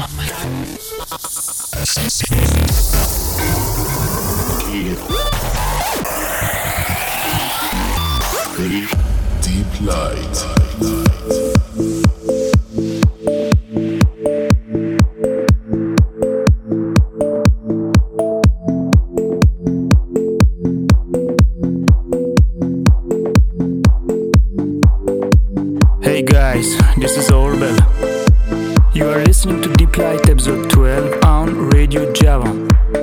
Deep Light. Hey guys, this is Orbel. You are listening to Deep Light episode 12 on Radio Java.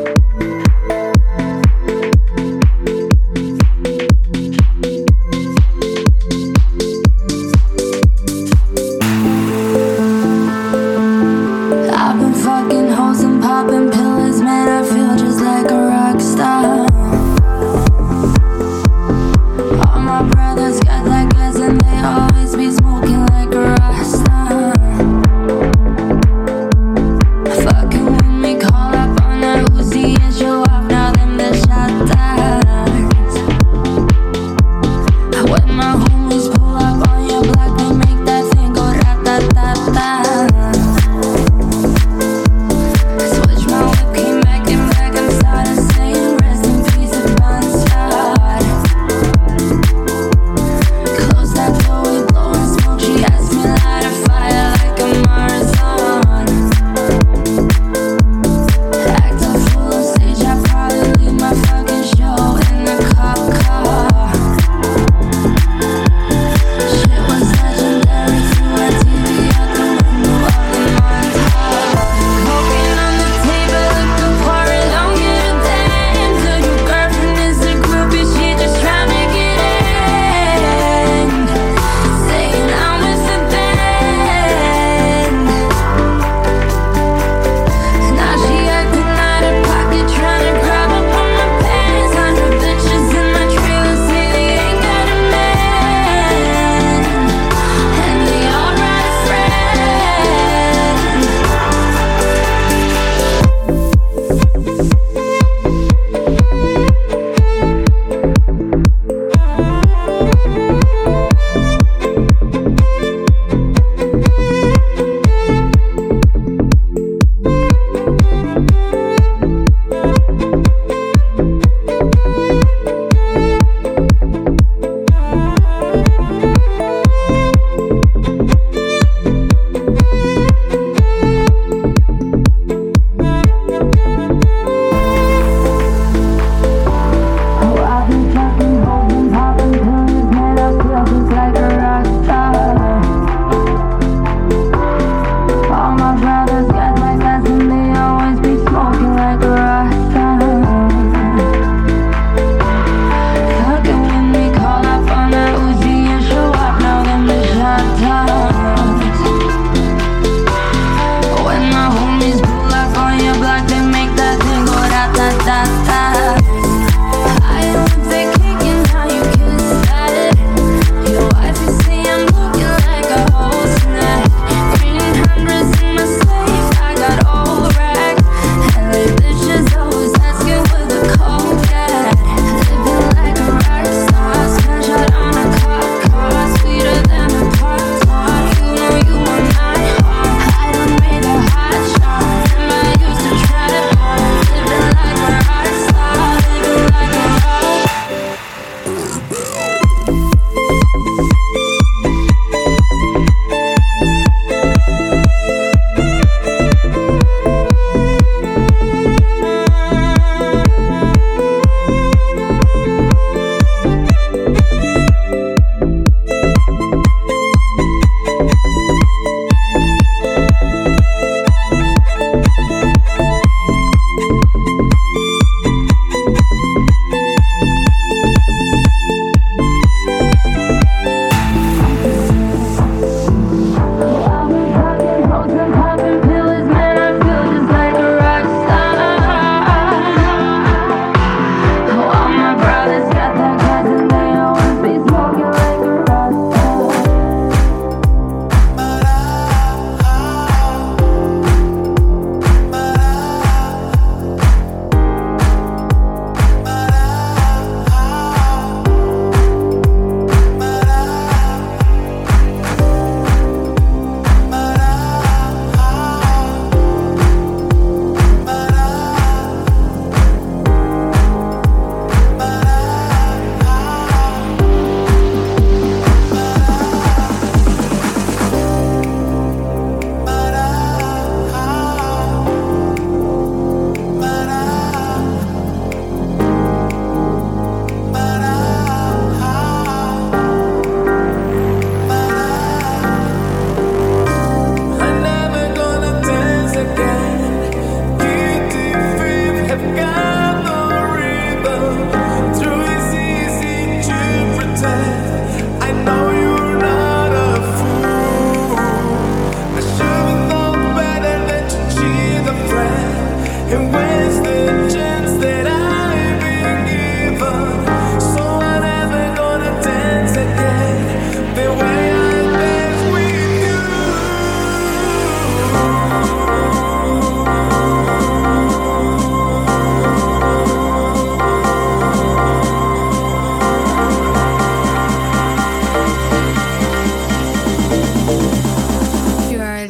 I've been fucking hoes and popping pills, man, I feel just like a rock star. All my brothers got that gas and they always be smoking like a rasta. Fucking with me, call up on that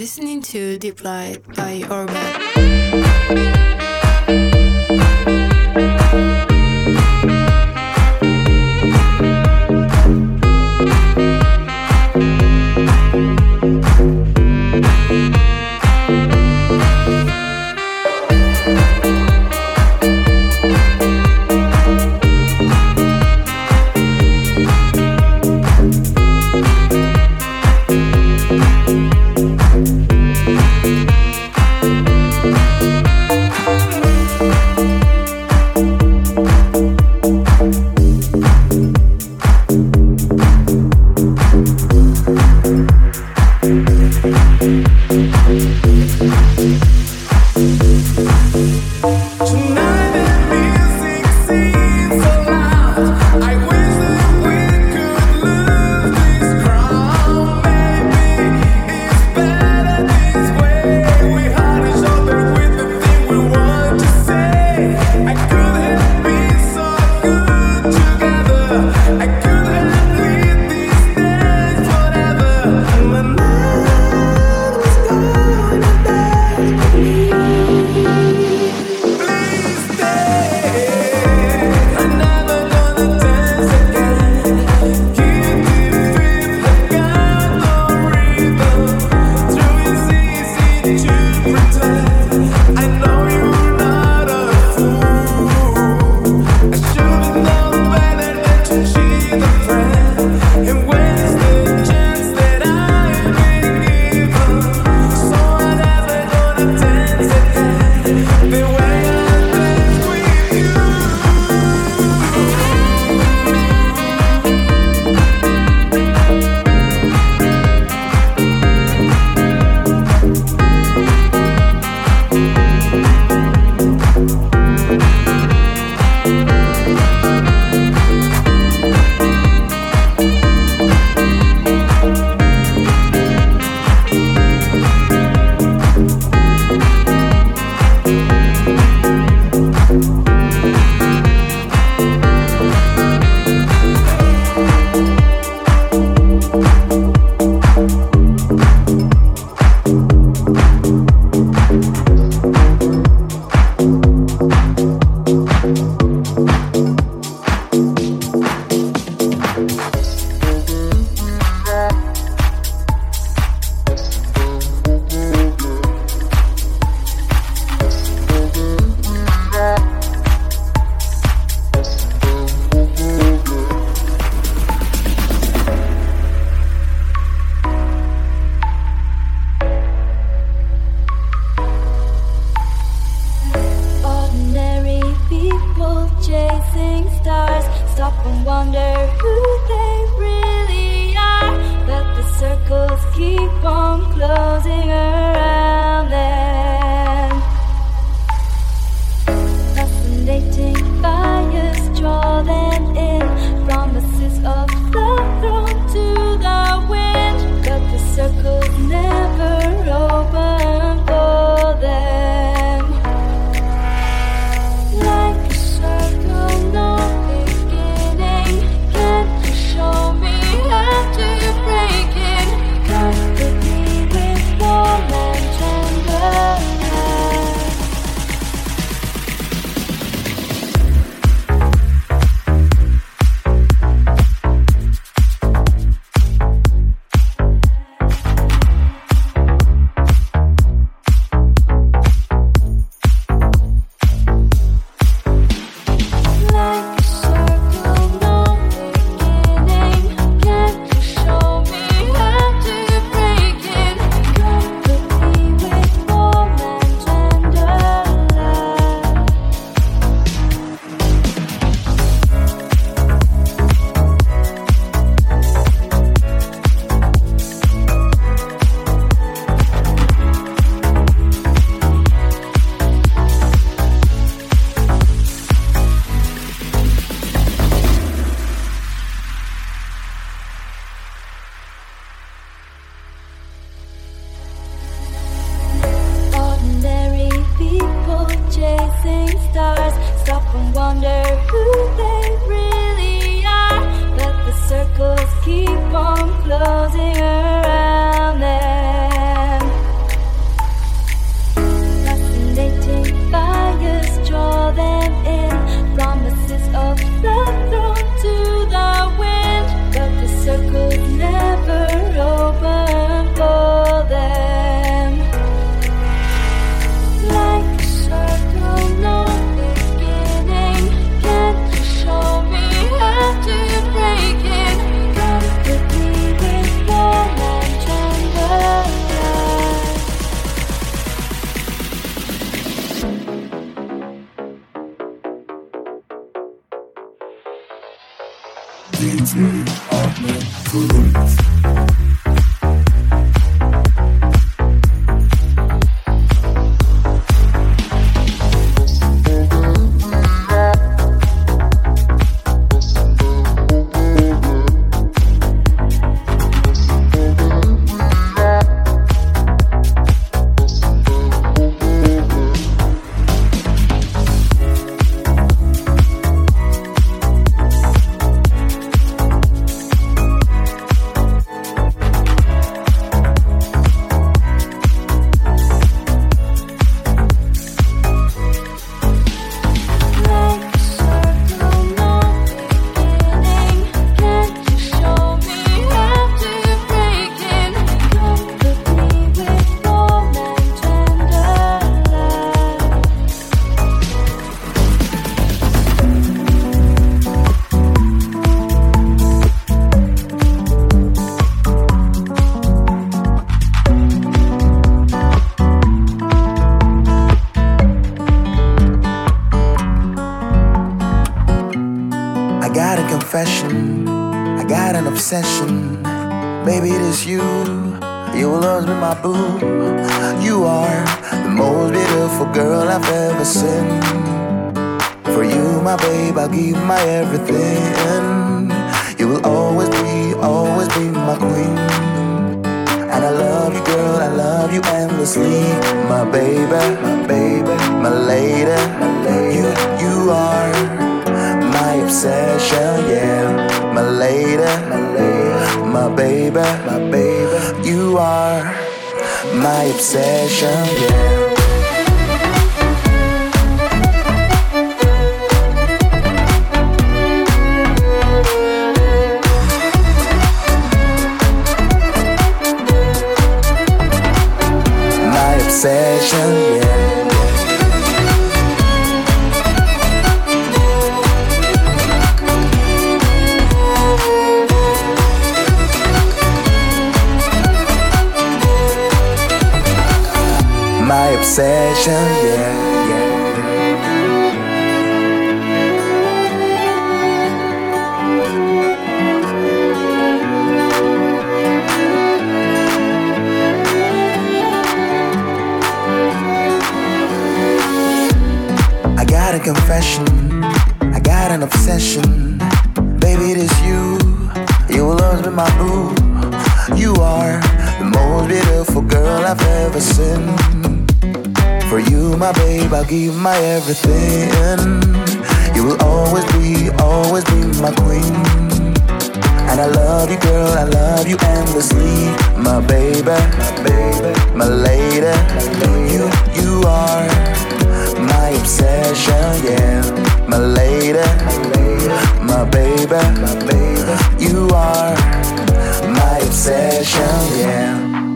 listening to Deep Light by Orbit. confession, I got an obsession. Baby, it is you. You will always be my boo. You are the most beautiful girl I've ever seen. For you, my babe, I'll give my everything. You will always be my queen. And I love you, girl, I love you endlessly. My baby, my lady. You are my obsession, yeah. My lady, my baby. You are my obsession, yeah. Obsession, yeah. My obsession, yeah. Confession, I got an obsession. Baby, it is you. You will always be my boo. You are the most beautiful girl I've ever seen. For you, my babe, I'll give my everything. You will always be my queen. And I love you, girl, I love you endlessly. My baby, my lady. You are my obsession, yeah. My lady, my baby. You are my obsession, yeah.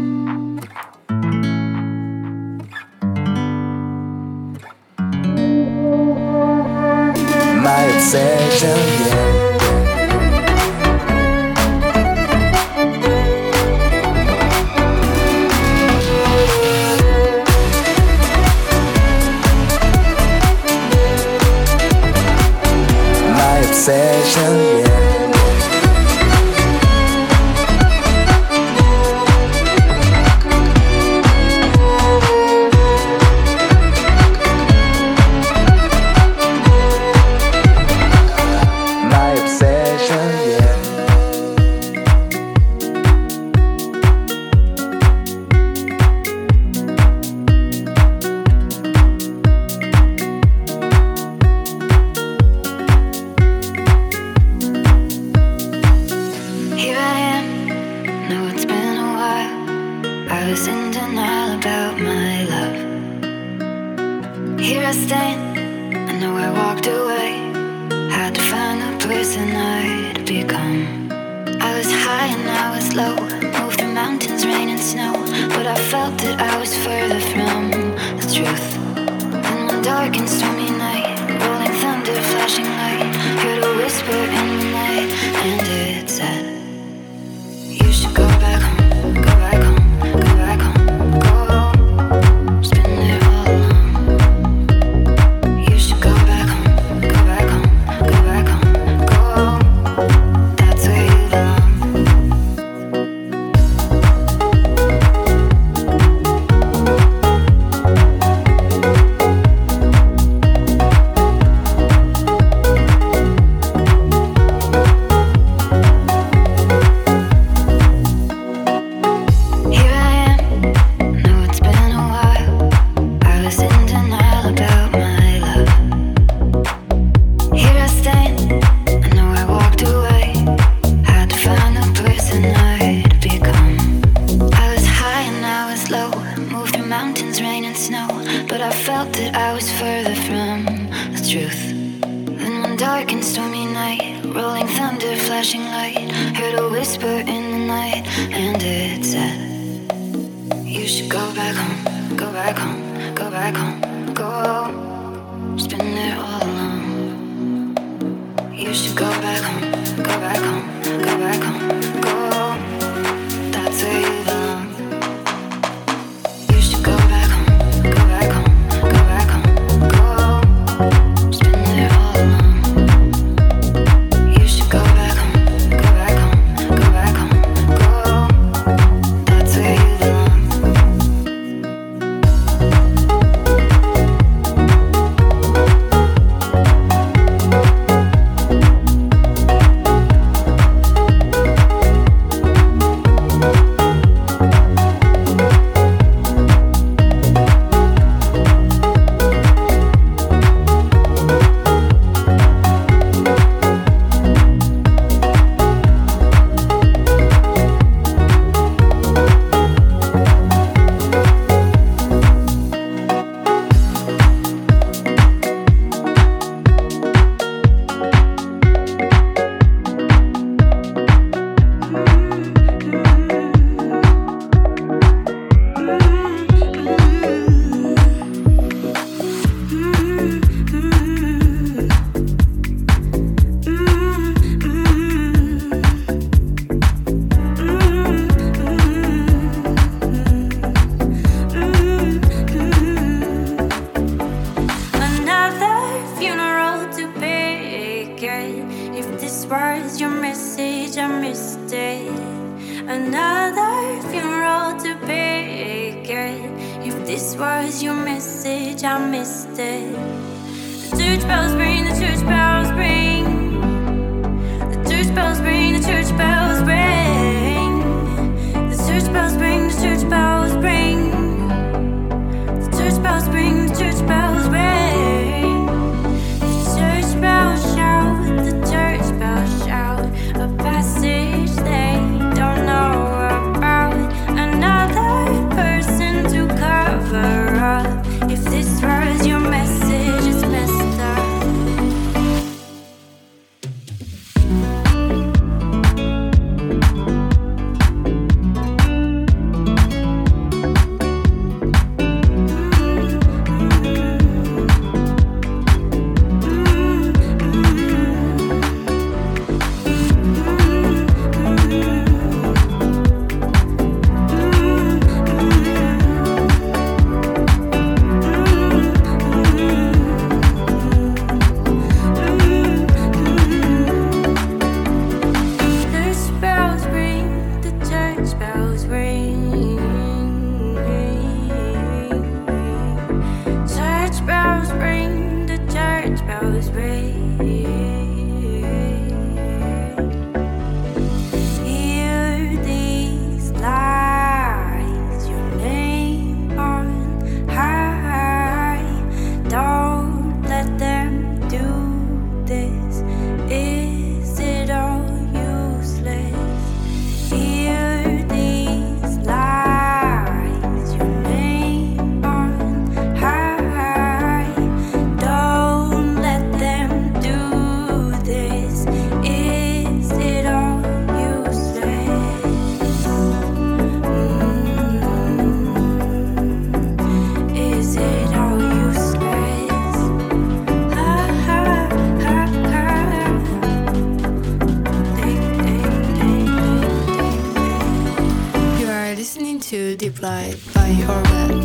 My obsession, yeah. Obsession, yeah. My obsession, yeah. Go this was your message, I missed it. The church bells ring, the church bells ring. The church bells ring, the church bells ring. The church bells ring, the church bells ring. The church bells ring, the church bells ring. The church bells shout, the church bells shout a passage they don't know about. Another person to cover up. If this was your message, it's messed up. Deep Light by Orbit.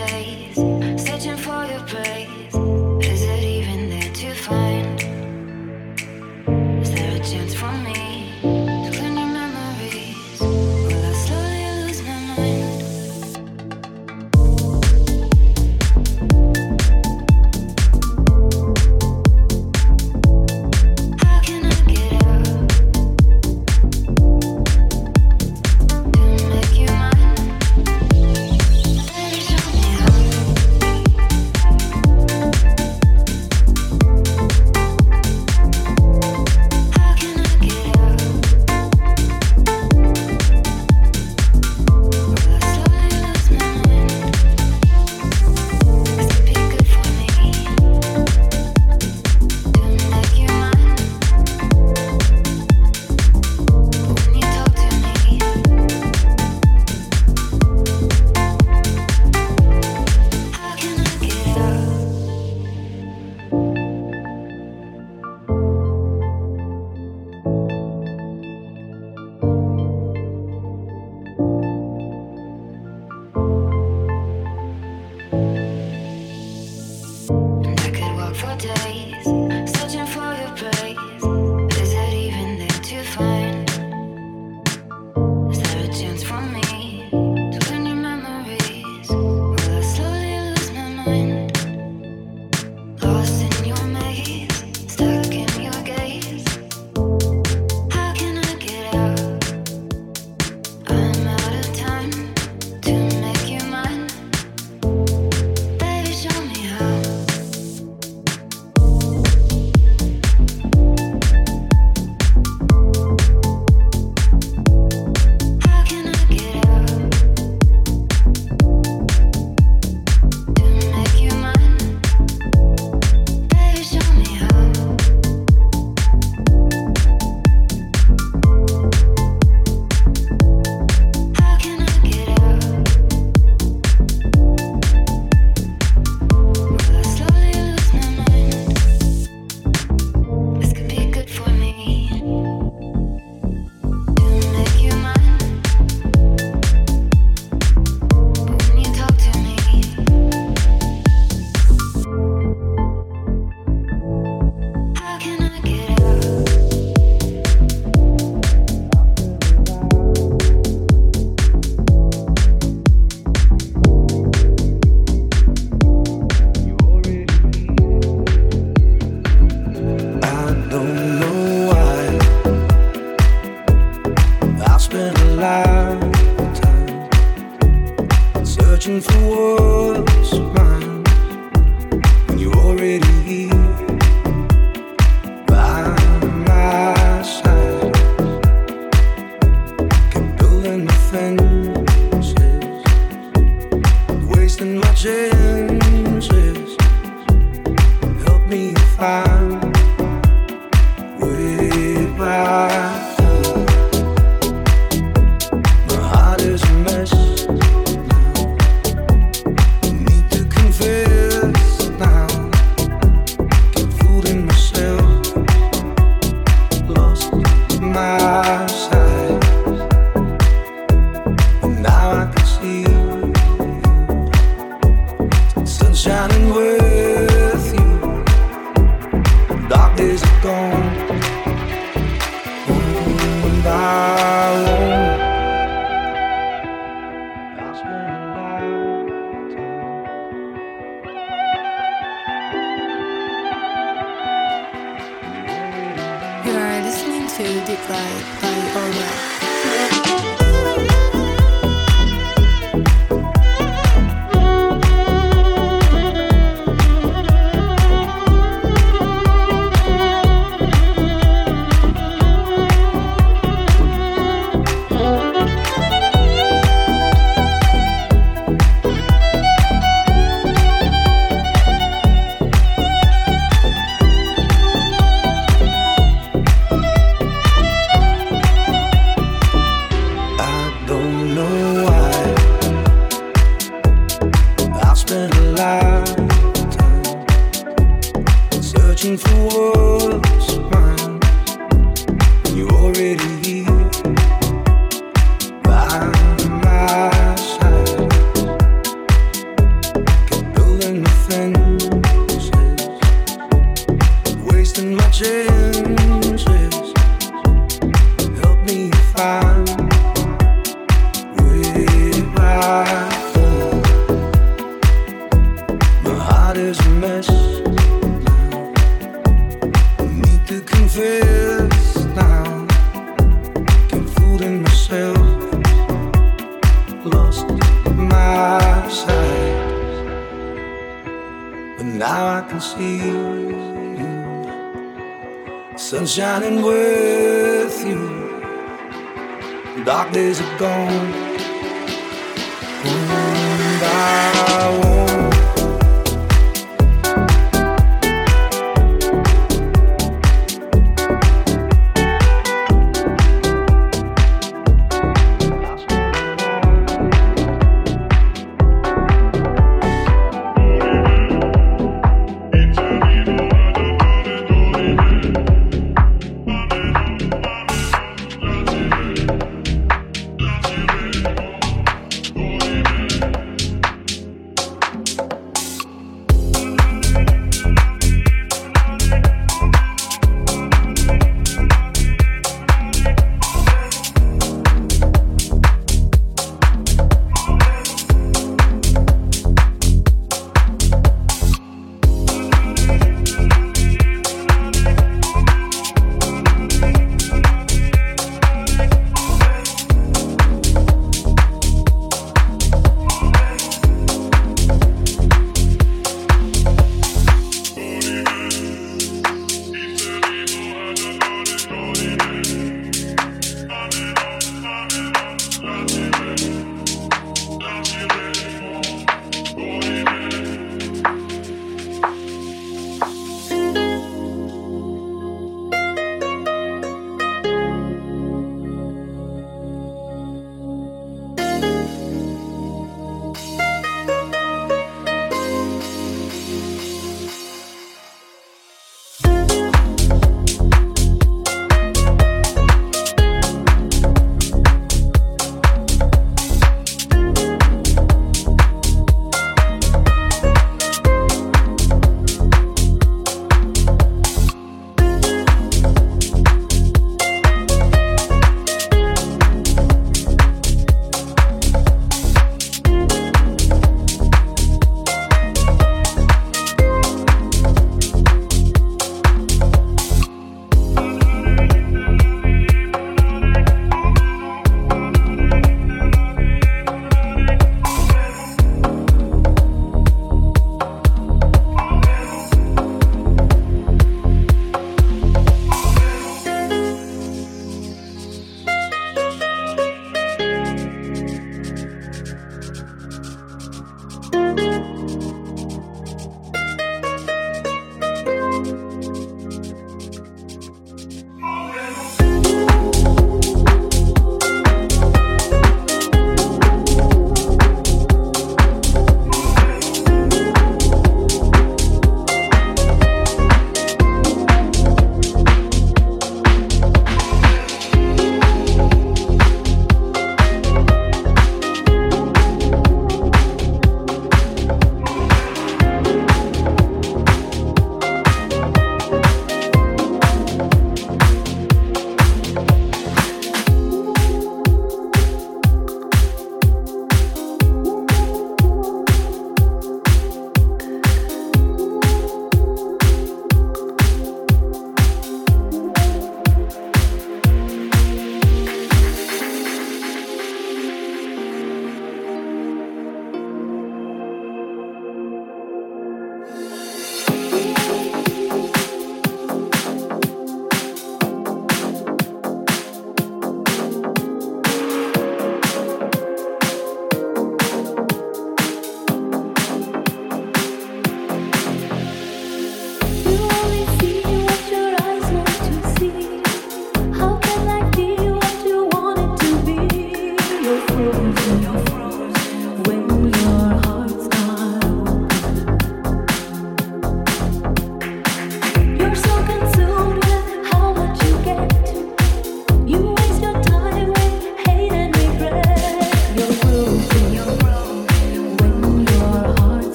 days, searching for your praise. Is it even there to find? Is there a chance for me to clean your memories? Will I slowly lose my mind? How can I get out to make you mine? Baby, show me how. How can I get out? Will I slowly lose my mind? This could be good for me to make you mine. But when you talk to me, how can I get out? And I could walk for days, searching for your praise. Is it even there to find? Is there a chance for me to clean your memories? Will I slowly lose my mind? Lost in your maze, stuck in your gaze. How can I get out? I'm out of time to make you mine. Baby, show me how. How can I get out to make you mine? Baby, show me how. How can I get out? Will I slowly lose my mind? This could be good for me to make you mine. But when you talk to me, how can I get out? I don't know why I spent a lifetime searching for what's mine when you're already here by my side. Kept building defenses, wasting my chances. Help me find way back. My heart is a mess now. Need to confess now. Keep fooling myself. Lost my sight. And now I can see sun shining with you. Dark days are gone. And I won't. I'll spend a lifetime. You are listening to Deep Light by Orwell. searching for what's mine. You're already here by my side. is a mess now. Need to confess now. Keep fooling myself. Lost my sight. But now I can see you. Sun shining with you. Dark days are gone. One by one.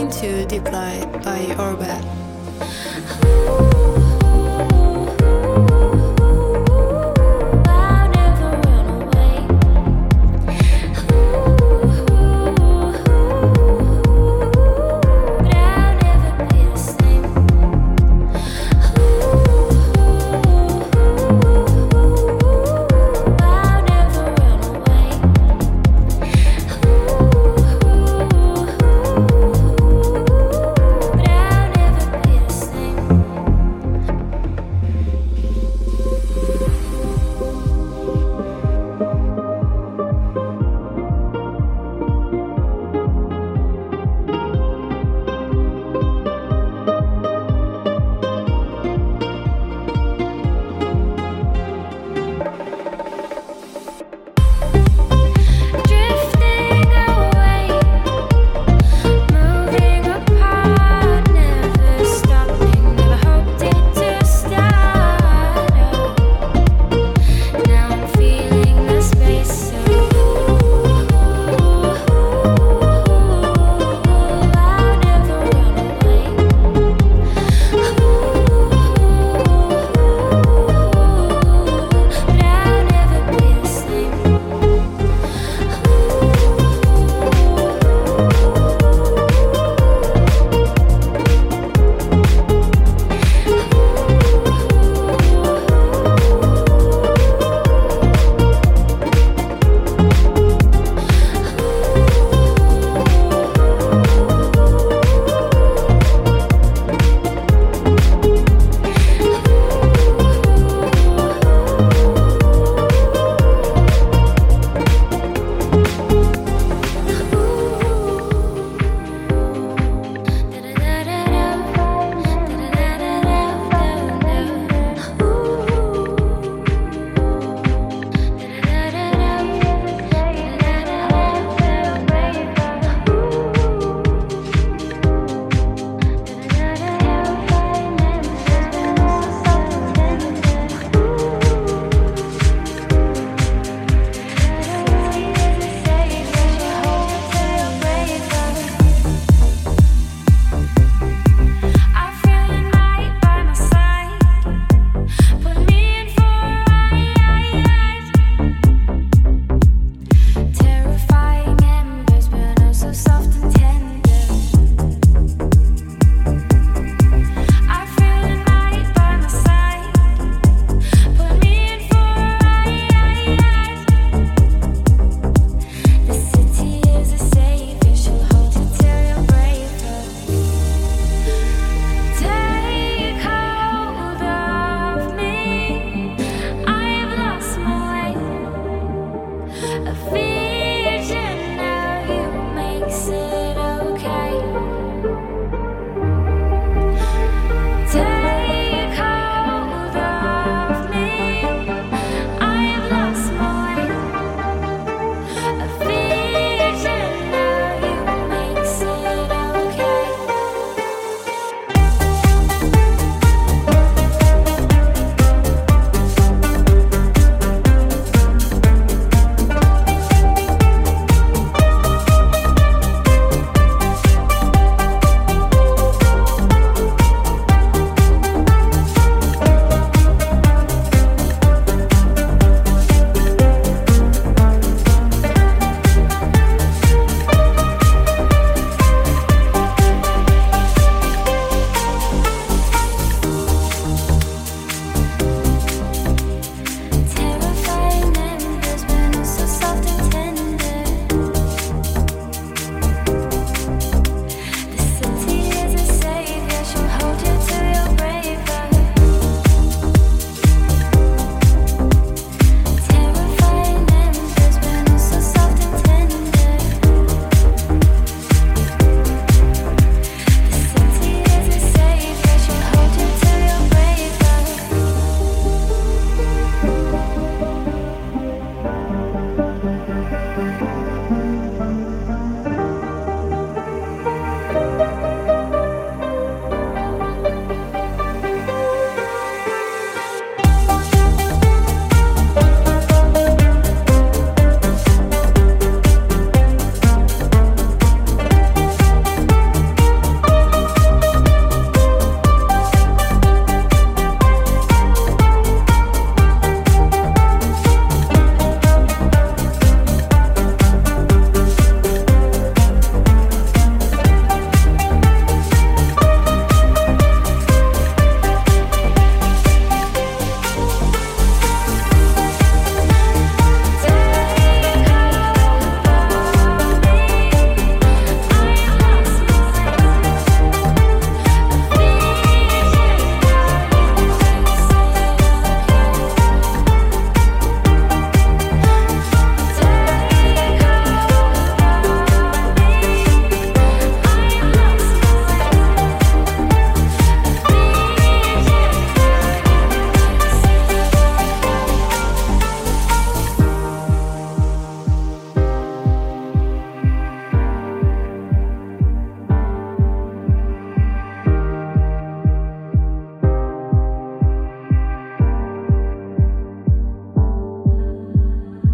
listening to Deep Light by Orwell. But I'll never be the same.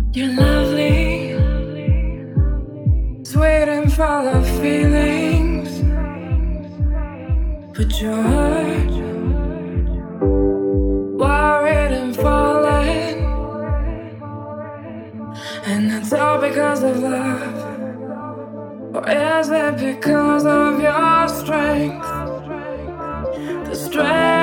You're lovely, sweet and full of feelings, but you're hurt, worried and falling, and that's all because of love. Or is it because of your strength? The strength